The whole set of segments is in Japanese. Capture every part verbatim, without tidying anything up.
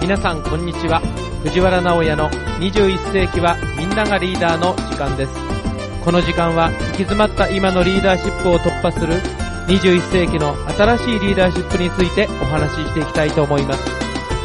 皆さんこんにちは。藤原直也のにじゅういっ世紀はみんながリーダーの時間です。この時間は行き詰まった今のリーダーシップを突破するにじゅういっ世紀の新しいリーダーシップについてお話ししていきたいと思います。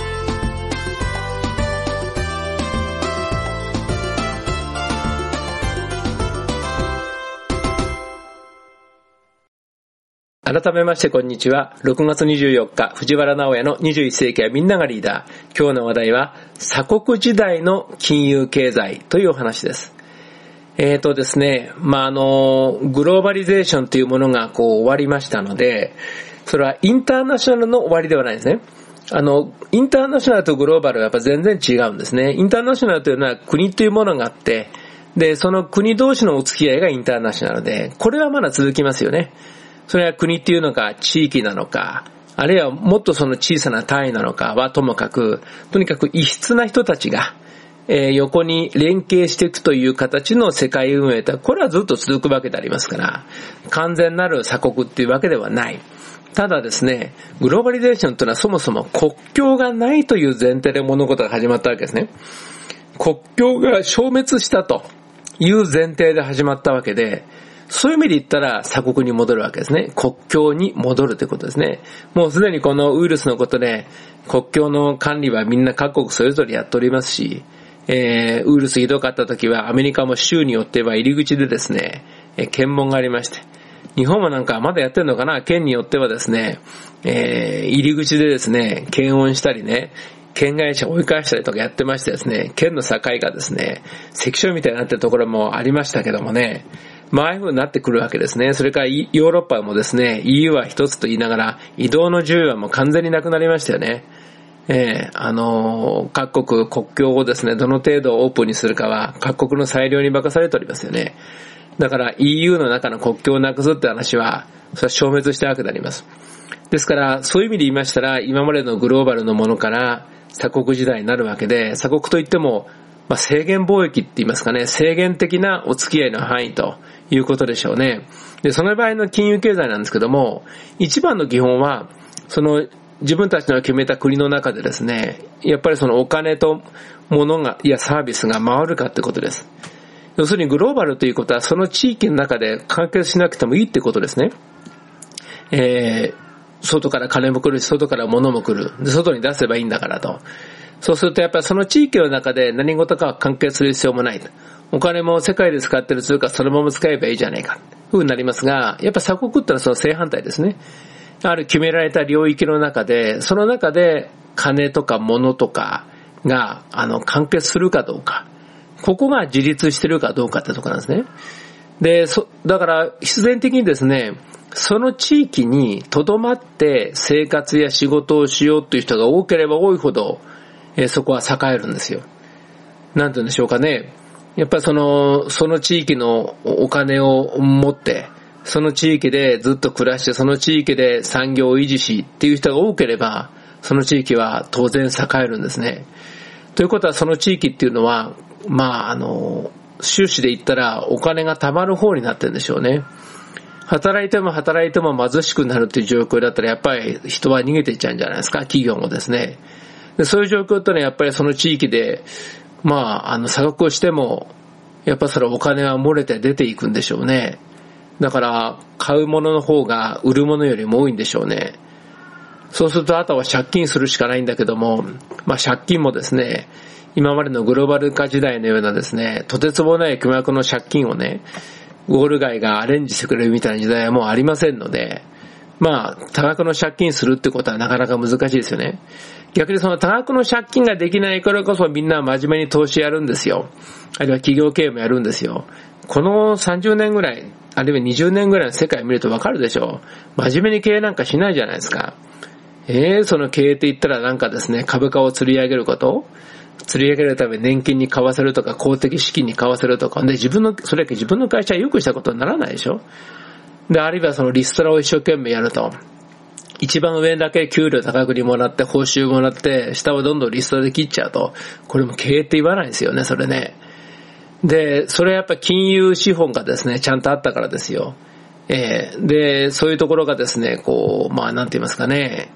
改めましてこんにちは。ろくがつにじゅうよっか、藤原直也のにじゅういっ世紀はみんながリーダー。今日の話題は鎖国時代の金融経済というお話です。えーとですね、まあ、あの、グローバリゼーションというものがこう終わりましたので、それはインターナショナルの終わりではないですね。あの、インターナショナルとグローバルはやっぱ全然違うんですね。インターナショナルというのは国というものがあって、で、その国同士のお付き合いがインターナショナルで、これはまだ続きますよね。それは国っていうのか地域なのか、あるいはもっとその小さな単位なのかはともかく、とにかく異質な人たちが、えー、横に連携していくという形の世界運営とは、これはずっと続くわけでありますから、完全なる鎖国っていうわけではない。ただですね、グローバリゼーションというのはそもそも国境がないという前提で物事が始まったわけですね。国境が消滅したという前提で始まったわけで、そういう意味で言ったら鎖国に戻るわけですね。国境に戻るということですね。もうすでにこのウイルスのことで国境の管理はみんな各国それぞれやっておりますし、えー、ウイルスひどかった時はアメリカも州によっては入り口でですね、えー、検問がありまして、日本もなんかまだやってるのかな、県によってはですね、えー、入り口でですね、検温したりね、県外者を追い返したりとかやってましてですね、県の境がですね、関所みたいになってるところもありましたけどもね、まあ、ああいう風になってくるわけですね。それからヨーロッパもですね、イーユー は一つと言いながら、移動の自由はもう完全になくなりましたよね。えー、あのー、各国国境をですね、どの程度オープンにするかは、各国の裁量に任されておりますよね。だから イーユー の中の国境をなくすって話は、それは消滅したわけであります。ですから、そういう意味で言いましたら、今までのグローバルのものから鎖国時代になるわけで、鎖国といっても、まあ、制限貿易って言いますかね、制限的なお付き合いの範囲ということでしょうね。で、その場合の金融経済なんですけども、一番の基本は、その自分たちの決めた国の中でですね、やっぱりそのお金と物が、いやサービスが回るかってことです。要するにグローバルということは、その地域の中で完結しなくてもいいってことですね。えー、外から金も来るし、外から物も来る。で、外に出せばいいんだからと。そうするとやっぱりその地域の中で何事かは関係する必要もないと。お金も世界で使ってる通貨そのまま使えばいいじゃないかというふうになりますが、やっぱ鎖国ってのはその正反対ですね。ある決められた領域の中で、その中で金とか物とかがあの関係するかどうか、ここが自立してるかどうかってところなんですね。で、そだから必然的にですね、その地域に留まって生活や仕事をしようという人が多ければ多いほど、えー、そこは栄えるんですよ。なんて言うんでしょうかね。やっぱりその、その地域のお金を持って、その地域でずっと暮らして、その地域で産業を維持しっていう人が多ければ、その地域は当然栄えるんですね。ということはその地域っていうのは、まあ、あの、収支で言ったらお金が貯まる方になってるんでしょうね。働いても働いても貧しくなるっていう状況だったら、やっぱり人は逃げていっちゃうんじゃないですか、企業もですね。でそういう状況ってのはやっぱりその地域で、まあ、あの、鎖国をしても、やっぱそれお金は漏れて出ていくんでしょうね。だから、買うものの方が売るものよりも多いんでしょうね。そうすると、あとは借金するしかないんだけども、まあ借金もですね、今までのグローバル化時代のようなですね、とてつもない巨額の借金をね、ウォール街がアレンジしてくれるみたいな時代はもうありませんので、まあ、多額の借金するってことはなかなか難しいですよね。逆にその多額の借金ができないからこそみんな真面目に投資やるんですよ。あるいは企業経営もやるんですよ。このさんじゅうねんぐらい、あるいはにじゅうねんぐらいの世界を見るとわかるでしょう。真面目に経営なんかしないじゃないですか。えー、その経営って言ったらなんかですね、株価を釣り上げること、釣り上げるために年金に買わせるとか公的資金に買わせるとか、で自分の、それだけ自分の会社は良くしたことにならないでしょ。で、あるいはそのリストラを一生懸命やると。一番上だけ給料高くにもらって報酬もらって下をどんどんリストラで切っちゃうと、これも経営って言わないですよね、それね。で、それはやっぱ金融資本がですね、ちゃんとあったからですよ。えー、で、そういうところがですね、こう、まあなんて言いますかね、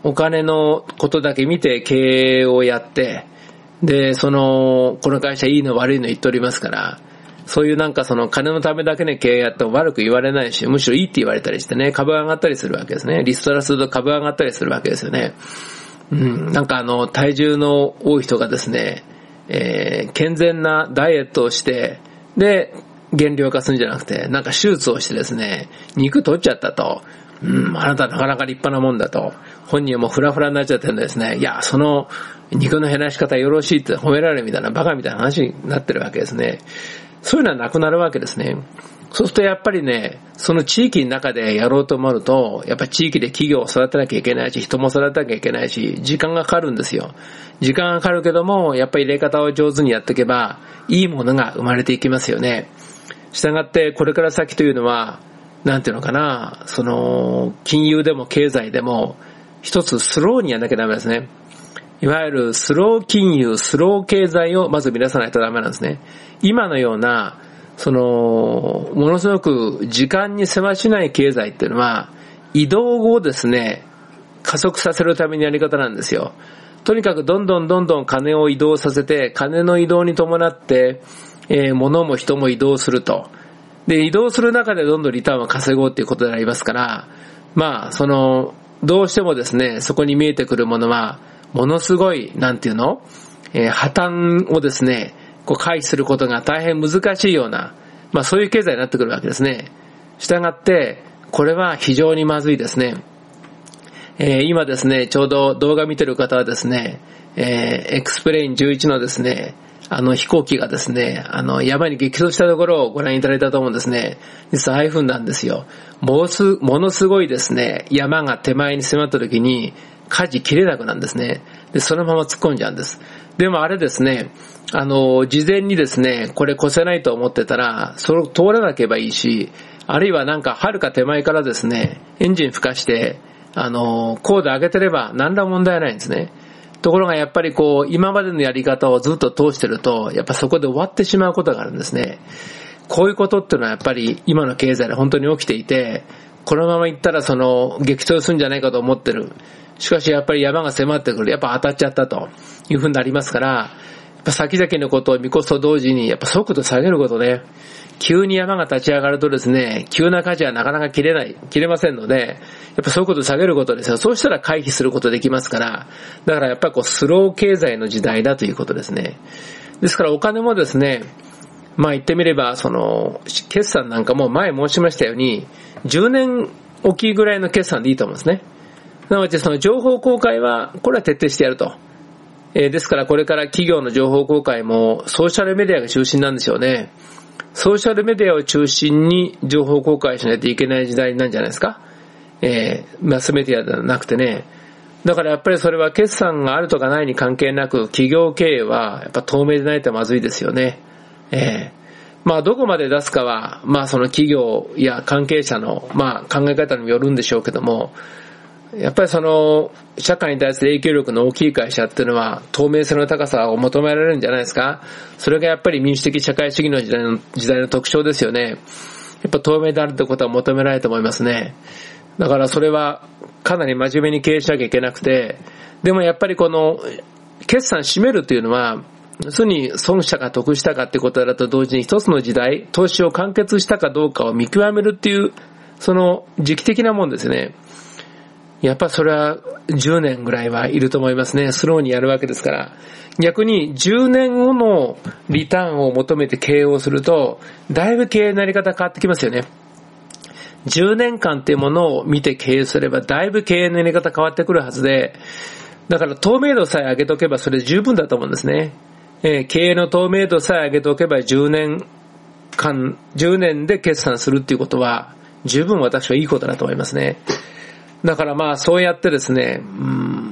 お金のことだけ見て経営をやって、で、その、この会社いいの悪いの言っておりますから、そういうなんかその金のためだけに経営やっても悪く言われないし、むしろいいって言われたりしてね、株が上がったりするわけですね。リストラすると株が上がったりするわけですよね。うん、なんかあの、体重の多い人がですね、えー、健全なダイエットをして、で、減量化するんじゃなくて、なんか手術をしてですね、肉取っちゃったと。うん、あなたなかなか立派なもんだと。本人はもうフラフラになっちゃってるんですね。いや、その肉の減らし方よろしいって褒められるみたいなバカみたいな話になってるわけですね。そういうのはなくなるわけですね。そうするとやっぱりね、その地域の中でやろうと思うと、やっぱり地域で企業を育てなきゃいけないし、人も育てなきゃいけないし、時間がかかるんですよ。時間がかかるけども、やっぱり入れ方を上手にやっていけば、いいものが生まれていきますよね。したがってこれから先というのは、なんていうのかな、その、金融でも経済でも、一つスローにやんなきゃダメですね。いわゆるスロー金融、スロー経済をまず乱さないとダメなんですね。今のような、その、ものすごく時間にせわしない経済っていうのは、移動をですね、加速させるためのやり方なんですよ。とにかくどんどんどんどん金を移動させて、金の移動に伴って、えー、物も人も移動すると。で、移動する中でどんどんリターンを稼ごうっていうことでありますから、まあ、その、どうしてもですね、そこに見えてくるものは、ものすごい、なんていうの、えー、破綻をですね、こう回避することが大変難しいような、まあそういう経済になってくるわけですね。したがって、これは非常にまずいですね。えー、今ですね、ちょうど動画見てる方はですね、えー、エクスプレインじゅういちのですね、あの飛行機がですね、あの山に激突したところをご覧いただいたと思うんですね。実はああいう風なんですよ。ものす、ものすごいですね、山が手前に迫った時に、舵切れなくなるんですね。で、そのまま突っ込んじゃうんです。でもあれですね、あの、事前にですね、これ越せないと思ってたら、それを通らなければいいし、あるいはなんか遥か手前からですね、エンジン吹かして、あの、高度上げてれば何ら問題ないんですね。ところがやっぱりこう、今までのやり方をずっと通してると、やっぱそこで終わってしまうことがあるんですね。こういうことっていうのはやっぱり今の経済で本当に起きていて、このまま行ったらその、激突するんじゃないかと思ってる。しかしやっぱり山が迫ってくる。やっぱ当たっちゃったというふうになりますから、やっぱ先々のことを見越すと同時に、やっぱ速度下げることね。急に山が立ち上がるとですね、急な舵はなかなか切れない、切れませんので、やっぱ速度下げることですよ。そうしたら回避することできますから、だからやっぱりこうスロー経済の時代だということですね。ですからお金もですね、まあ言ってみれば、その、決算なんかも前申しましたように、じゅうねんおきぐらいの決算でいいと思うんですね。なのでその情報公開は、これは徹底してやると。えー、ですからこれから企業の情報公開もソーシャルメディアが中心なんですよね。ソーシャルメディアを中心に情報公開しないといけない時代なんじゃないですか。えー、マスメディアではなくてね。だからやっぱりそれは決算があるとかないに関係なく、企業経営はやっぱ透明でないとまずいですよね。えー、まあどこまで出すかは、まあその企業や関係者のまあ考え方にもよるんでしょうけども、やっぱりその社会に対する影響力の大きい会社っていうのは透明性の高さを求められるんじゃないですか。それがやっぱり民主的社会主義の時代の時代の特徴ですよね。やっぱ透明であるってことは求められると思いますね。だからそれはかなり真面目に経営しなきゃいけなくて、でもやっぱりこの決算締めるっていうのは要するに損したか得したかってことだと同時に一つの時代、投資を完結したかどうかを見極めるっていうその時期的なもんですね。やっぱそれはじゅうねんぐらいはいると思いますね。スローにやるわけですから。逆にじゅうねんごのリターンを求めて経営をすると、だいぶ経営のやり方変わってきますよね。じゅうねんかんっていうものを見て経営すれば、だいぶ経営のやり方変わってくるはずで、だから透明度さえ上げとけばそれで十分だと思うんですね。えー、経営の透明度さえ上げておけばじゅうねんかん、じゅうねんで決算するっていうことは、十分私はいいことだと思いますね。だからまあそうやってですね、うん、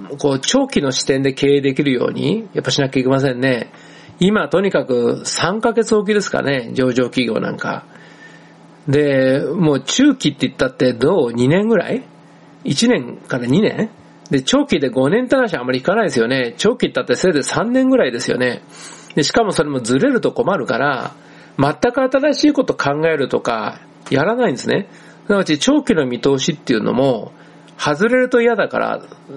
こう長期の視点で経営できるようにやっぱしなきゃいけませんね。今とにかくさんかげつおきですかね、上場企業なんか。で、もう中期って言ったってどう ?に 年ぐらい ?いち 年からにねんで、長期でごねんって話はあんまりいかないですよね。長期って言ったってせいぜいさんねんぐらいですよね。で、しかもそれもずれると困るから、全く新しいこと考えるとかやらないんですね。なので長期の見通しっていうのも、外れると嫌だから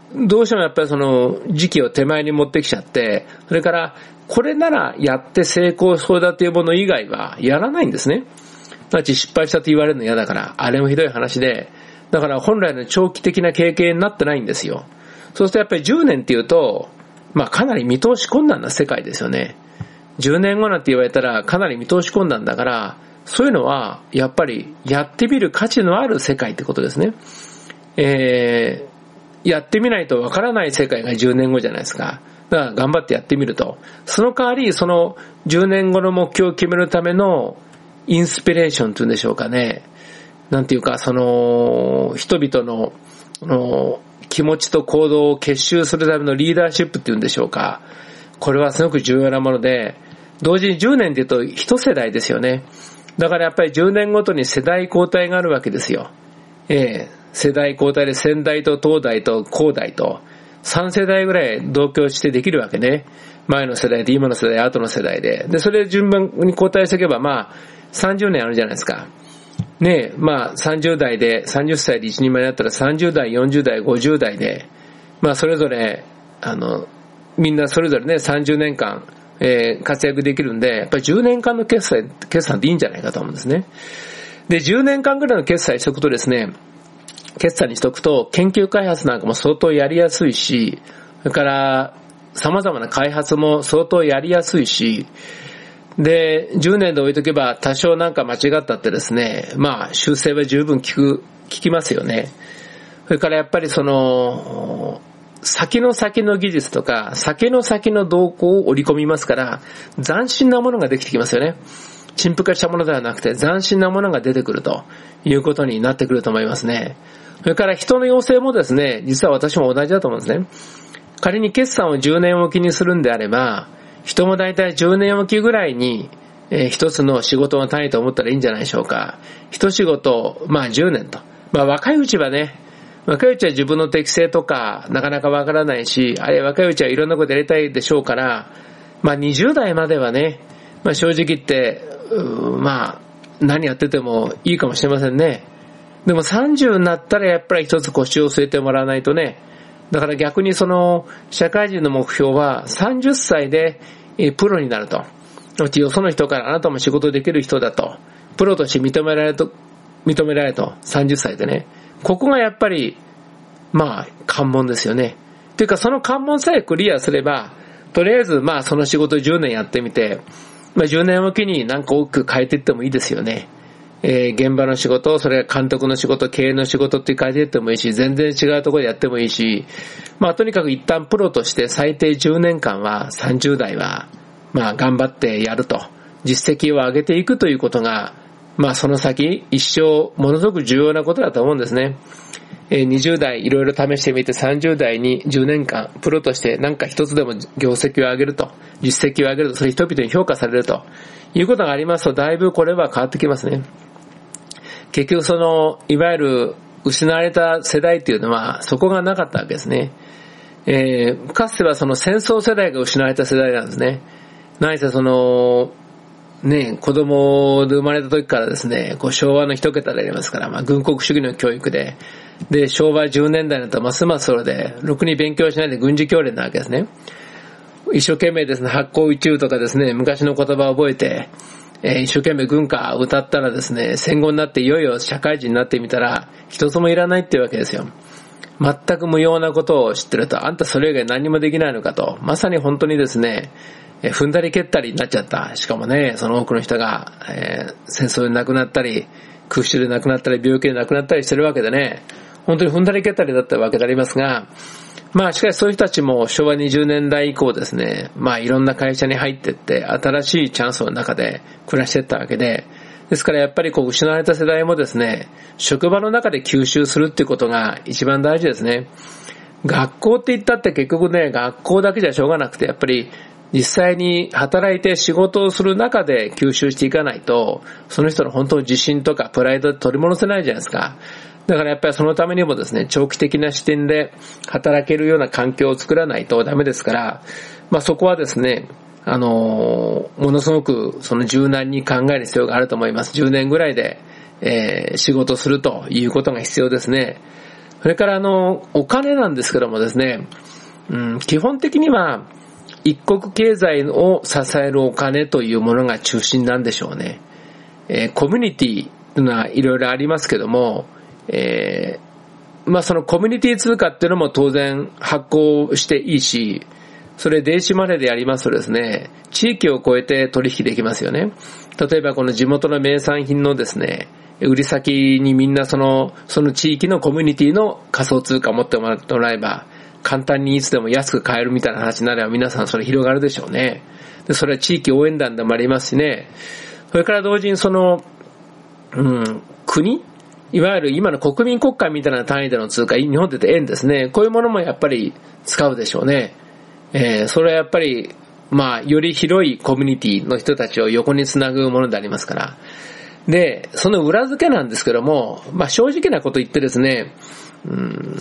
どうしてもやっぱりその時期を手前に持ってきちゃって、それからこれならやって成功そうだというもの以外はやらないんですね。だって失敗したと言われるの嫌だから、あれもひどい話で、だから本来の長期的な経験になってないんですよ。そうするとやっぱりじゅうねんっていうと、まあかなり見通し困難な世界ですよね。じゅうねんごなんて言われたらかなり見通し困難だから、そういうのはやっぱりやってみる価値のある世界ってことですね。えー、やってみないとわからない世界がじゅうねんごじゃないですか。だから頑張ってやってみると。その代わりそのじゅうねんごの目標を決めるためのインスピレーションというんでしょうかね。なんていうかその人々の、の気持ちと行動を結集するためのリーダーシップっていうんでしょうか。これはすごく重要なもので、同時にじゅうねんで言うと一世代ですよね。だからやっぱりじゅうねんごとに世代交代があるわけですよ。ええ、世代交代で先代と東代と後代とさん世代ぐらい同居してできるわけね。前の世代で今の世代後の世代で。で、それで順番に交代していけばまあさんじゅうねんあるじゃないですか。ねえ、まあさんじゅう代でさんじゅっさいで一人前だったらさんじゅう代、よんじゅう代、ごじゅう代で、まあそれぞれ、あの、みんなそれぞれねさんじゅうねんかん、えー、活躍できるんで、やっぱりじゅうねんかんの決済、決算でいいんじゃないかと思うんですね。で、じゅうねんかんぐらいの決済しておくとですね、決算にしておくと研究開発なんかも相当やりやすいし、それから様々な開発も相当やりやすいし、で、じゅうねんで置いとけば多少なんか間違ったってですね、まあ修正は十分効く、効きますよね。それからやっぱりその、先の先の技術とか、先の先の動向を織り込みますから、斬新なものができてきますよね。陳腐化したものではなくて、斬新なものが出てくるということになってくると思いますね。それから人の要請もですね、実は私も同じだと思うんですね。仮に決算をじゅうねんおきにするんであれば、人もだいたいじゅうねんおきぐらいに、えー、一つの仕事の単位と思ったらいいんじゃないでしょうか。一仕事、まあじゅうねんと。まあ若いうちはね、若いうちは自分の適性とかなかなかわからないし、あれ若いうちはいろんなことやりたいでしょうから、まあにじゅう代まではね、まあ正直言って、まあ何やっててもいいかもしれませんね。でもさんじゅうになったらやっぱり一つ腰を据えてもらわないとね。だから逆にその社会人の目標はさんじゅっさいでプロになると。よその人からあなたも仕事できる人だと。プロとして認められると、認められると。さんじゅっさいでね。ここがやっぱり、まあ、関門ですよね。というかその関門さえクリアすれば、とりあえずまあその仕事じゅうねんやってみて、まあじゅうねんおきになんか大きく変えていってもいいですよね。えー、現場の仕事、それから監督の仕事、経営の仕事って変えていってもいいし、全然違うところでやってもいいし、まあとにかく一旦プロとして最低じゅうねんかんはさんじゅう代は、まあ頑張ってやると。実績を上げていくということが、まあその先一生ものすごく重要なことだと思うんですね。えー、にじゅう代いろいろ試してみてさんじゅう代にじゅうねんかんプロとして何か一つでも業績を上げると、実績を上げると、それ人々に評価されるということがありますと、だいぶこれは変わってきますね。結局そのいわゆる失われた世代っていうのはそこがなかったわけですね。えー、かつてはその戦争世代が失われた世代なんですね。何せそのね、子供で生まれた時からですね、こう昭和の一桁でありますから、まあ軍国主義の教育で、で、昭和じゅうねん代になったらますますそれで、ろくに勉強しないで軍事教練なわけですね。一生懸命ですね、発光宇宙とかですね、昔の言葉を覚えて、えー、一生懸命軍歌を歌ったらですね、戦後になっていよいよ社会人になってみたら、一つもいらないっていうわけですよ。全く無用なことを知ってると、あんたそれ以外何もできないのかと、まさに本当にですね、えー、踏んだり蹴ったりになっちゃった。しかもね、その多くの人が、えー、戦争で亡くなったり、空襲で亡くなったり、病気で亡くなったりしてるわけでね、本当に踏んだり蹴ったりだったわけでありますが、まあしかしそういう人たちも昭和にじゅうねん代以降ですね、まあいろんな会社に入っていって新しいチャンスの中で暮らしていったわけで、ですからやっぱりこう失われた世代もですね、職場の中で吸収するっていうことが一番大事ですね。学校って言ったって結局ね、学校だけじゃしょうがなくて、やっぱり実際に働いて仕事をする中で吸収していかないと、その人の本当の自信とかプライドで取り戻せないじゃないですか。だからやっぱりそのためにもですね、長期的な視点で働けるような環境を作らないとダメですから、まあそこはですね、あのー、ものすごくその柔軟に考える必要があると思います。じゅうねんぐらいで、えー、仕事するということが必要ですね。そそれからあの、お金なんですけどもですね、うん、基本的には一国経済を支えるお金というものが中心なんでしょうね。えー、コミュニティというのはいろいろありますけども、えー、まあそのコミュニティ通貨っていうのも当然発行していいし、それ電子マネーでやりますとですね、地域を超えて取引できますよね。例えばこの地元の名産品のですね、売り先にみんなその、その地域のコミュニティの仮想通貨を持ってもらえば、簡単にいつでも安く買えるみたいな話になれば皆さんそれ広がるでしょうね。で、それは地域応援団でもありますしね。それから同時にその、うん、国いわゆる今の国民国家みたいな単位での通貨、日本で言うと円ですね。こういうものもやっぱり使うでしょうね。えー、それはやっぱり、まあ、より広いコミュニティの人たちを横につなぐものでありますから。で、その裏付けなんですけども、まあ正直なこと言ってですね、うん、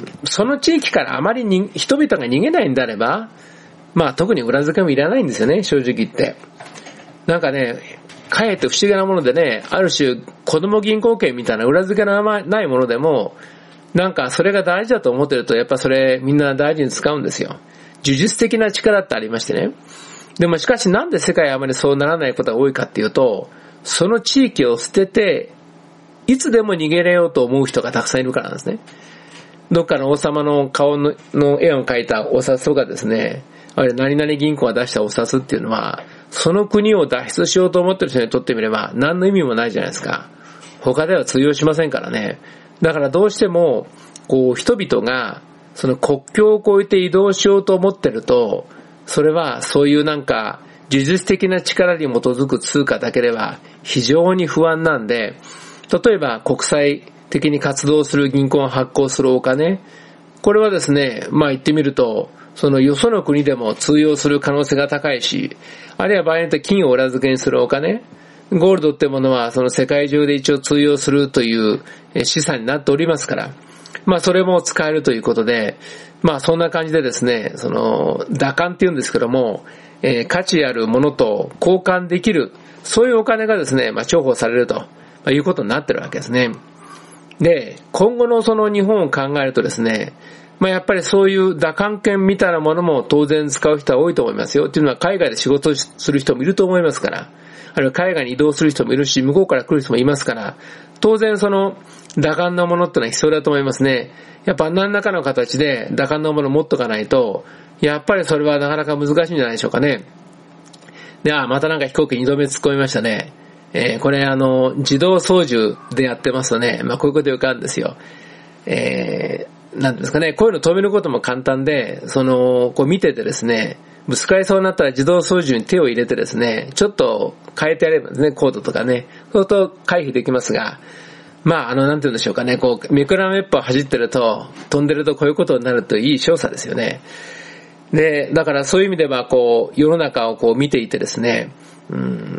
その地域からあまりに人々が逃げないんであれば、まあ特に裏付けもいらないんですよね、正直言って。なんかね、かえって不思議なものでね、ある種子供銀行券みたいな裏付けのないものでも、なんかそれが大事だと思ってると、やっぱそれみんな大事に使うんですよ。呪術的な力ってありましてね。でもしかしなんで世界はあまりそうならないことが多いかっていうと、その地域を捨てて、いつでも逃げれようと思う人がたくさんいるからなんですね。どっかの王様の顔 の, の絵を描いたお札とかですね、あれ何々銀行が出したお札っていうのは、その国を脱出しようと思ってる人にとってみれば何の意味もないじゃないですか。他では通用しませんからね。だからどうしても、こう人々がその国境を越えて移動しようと思ってると、それはそういうなんか呪術的な力に基づく通貨だけでは非常に不安なんで、例えば国際的に活動する銀行が発行するお金、これはですね、まあ言ってみると、そのよその国でも通用する可能性が高いし、あるいは場合によって金を裏付けにするお金、ゴールドってものはその世界中で一応通用するという資産になっておりますから、まあそれも使えるということで、まあそんな感じでですね、その打換っていうんですけども、えー、価値あるものと交換できる、そういうお金がですね、まあ重宝されるということになってるわけですね。で、今後のその日本を考えるとですね、まあやっぱりそういう打換券みたいなものも当然使う人は多いと思いますよ。っていうのは海外で仕事する人もいると思いますから、あるいは海外に移動する人もいるし、向こうから来る人もいますから、当然その打換のものってのは必要だと思いますね。やっぱ何らかの形で打換のものを持っとかないと、やっぱりそれはなかなか難しいんじゃないでしょうかね。では、またなんか飛行機にどめ突っ込みましたね。えー、これあの、自動操縦でやってますとね、まあこういうことよくあるんですよ。えー、なんですかね、こういうの止めることも簡単で、その、こう見ててですね、ぶつかりそうになったら自動操縦に手を入れてですね、ちょっと変えてやればですね、コードとかね、そうすると回避できますが、まあ、あの、なんて言うんでしょうかね、こう、めくらめっぽ走ってると、飛んでるとこういうことになるといい証左ですよね。で、だからそういう意味では、こう、世の中をこう見ていてですね、うん、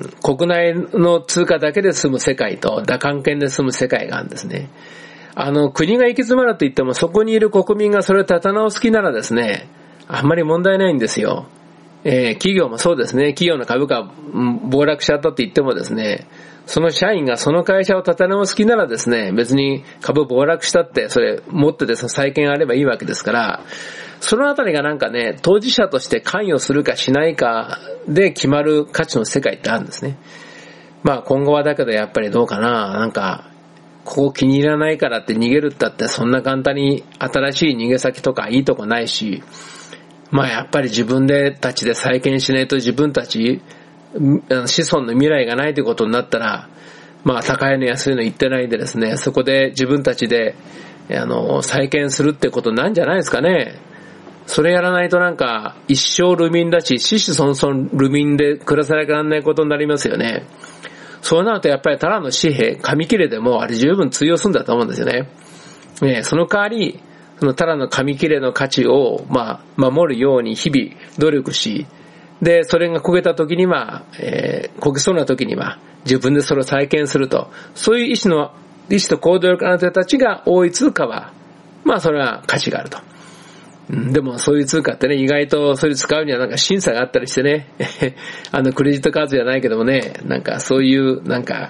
国内の通貨だけで済む世界と打換券で済む世界があるんですね。あの、国が行き詰まると言っても、そこにいる国民がそれを立て直す気ならですね、あんまり問題ないんですよ。えー、企業もそうですね、企業の株価暴落しちゃったって言ってもですね、その社員がその会社を立て直す気ならですね、別に株暴落したって、それ持っててその債権あればいいわけですから、そのあたりがなんかね、当事者として関与するかしないかで決まる価値の世界ってあるんですね。まあ今後はだけどやっぱりどうかな、なんか、ここ気に入らないからって逃げるったってそんな簡単に新しい逃げ先とかいいとこないし、まあやっぱり自分でたちで再建しないと自分たち、子孫の未来がないということになったら、まあ高いの安いの言ってないんでですね、そこで自分たちで、あの、再建するってことなんじゃないですかね。それやらないとなんか一生流民だし、子々孫々流民で暮らさなきゃならないことになりますよね。そうなるとやっぱりただの紙幣、紙切れでもあれ十分通用するんだと思うんですよね。ね、その代わり、そのただの紙切れの価値を、まあ、守るように日々努力し、で、それが焦げた時には、えー、焦げそうな時には、自分でそれを再建すると。そういう意思の、意思と行動力のある人たちが多い通貨は、まあ、それは価値があると。うん、でも、そういう通貨ってね、意外とそれ使うにはなんか審査があったりしてね、あの、クレジットカードじゃないけどもね、なんかそういう、なんか、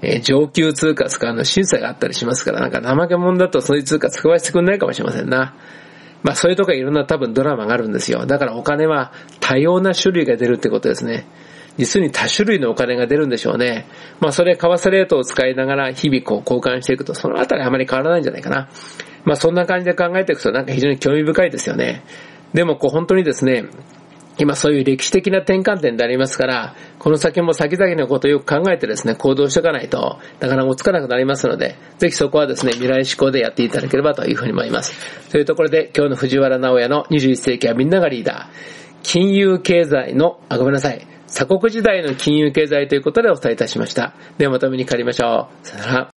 えー、上級通貨使うの審査があったりしますから、なんか怠け者だとそういう通貨使わせてくんないかもしれませんな。まあそういうとこいろんな多分ドラマがあるんですよ。だからお金は多様な種類が出るってことですね。実に多種類のお金が出るんでしょうね。まあそれ為替レートを使いながら日々こう交換していくと、そのあたりあまり変わらないんじゃないかな。まあそんな感じで考えていくとなんか非常に興味深いですよね。でもこう本当にですね、今そういう歴史的な転換点でありますから、この先も先々のことをよく考えてですね、行動しておかないとなかなか追いつかなくなりますので、ぜひそこはですね、未来志向でやっていただければというふうに思います。というところで今日の藤原直哉のにじゅういっ世紀はみんながリーダー、金融経済の、あ、ごめんなさい、鎖国時代の金融経済ということでお伝えいたしました。ではまたお目にかかりましょう。さよなら。